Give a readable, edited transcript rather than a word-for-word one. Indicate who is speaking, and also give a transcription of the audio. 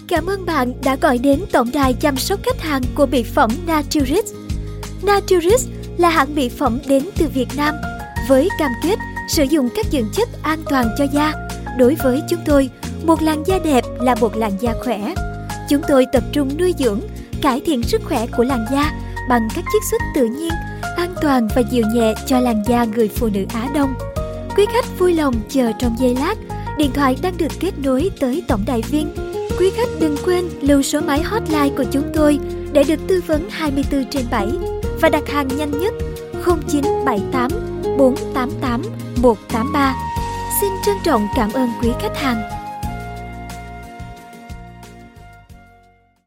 Speaker 1: Cảm ơn bạn đã gọi đến tổng đài chăm sóc khách hàng của mỹ phẩm Naturis. Naturis là hãng mỹ phẩm đến từ Việt Nam với cam kết sử dụng các dưỡng chất an toàn cho da. Đối với chúng tôi, một làn da đẹp là một làn da khỏe. Chúng tôi tập trung nuôi dưỡng, cải thiện sức khỏe của làn da bằng các chiết xuất tự nhiên, an toàn và dịu nhẹ cho làn da người phụ nữ Á Đông. Quý khách vui lòng chờ trong giây lát, điện thoại đang được kết nối tới tổng đài viên. Quý khách đừng quên lưu số máy hotline của chúng tôi để được tư vấn 24/7 và đặt hàng nhanh nhất 0978 488 183. Xin trân trọng cảm ơn quý khách hàng.